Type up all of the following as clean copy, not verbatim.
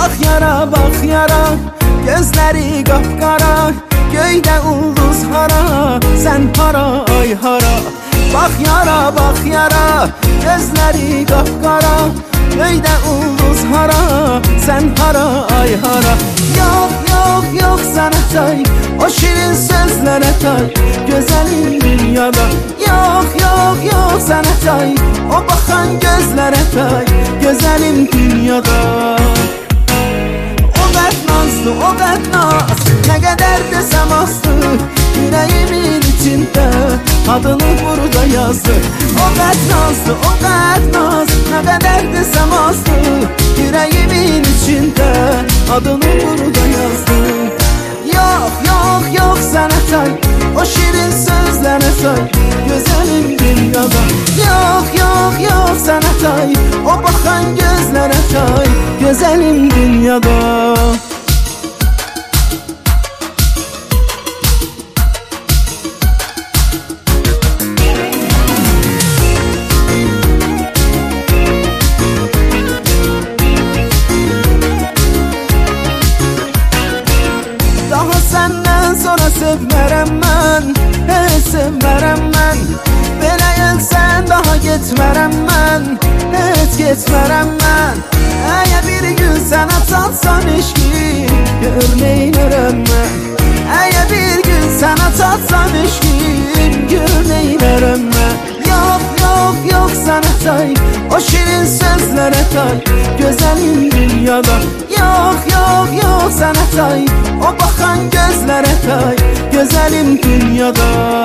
bak yara, gözleri kapkara, göyde ulduz hara, sen hara ay hara. Bak yara, gözleri kapkara, göyde ulduz hara, sen hara ay hara. Yok sana tay, o şirin sözlere tay, güzelim dünyada. Yok sana tay, o bakan gözlere tay, güzelim dünyada. O dert naz, ne kadar desem azdı, yüreğimin içinde adını burada yazdı. O dert naz, ne kadar desem azdı, yüreğimin içinde adını burada yazdı. Yok sana tay, o şirin sözlere tay, güzelim dünyada. Yok sana tay, o bakan gözlere tay, güzelim dünyada. Daha senden sonra sevmərəm mən, heç sevmərəm mən. Belə gəlsən daha getmərəm mən, heç getmərəm mən. Əgər bir gün sənə çatsam eşki, gör neynərəm mən. Əgər bir gün sənə çatsam eşki, gör neynərəm mən. Yok sana tay, o şirin sözlere tay, güzelim dünyada. Yok sana tay, o bakan gözlere tay, güzelim dünyada.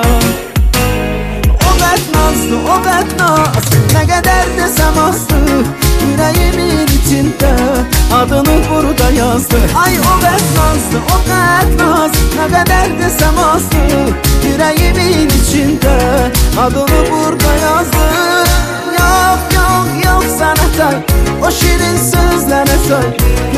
O dert naz, ne kadar desem azdı, yüreğimin içinde adını burada yazdı. Ay o dert naz, ne kadar desem azdı, yüreğimin içinde adını burada yazdı. Yok sana tay, o şirin sözlere tay,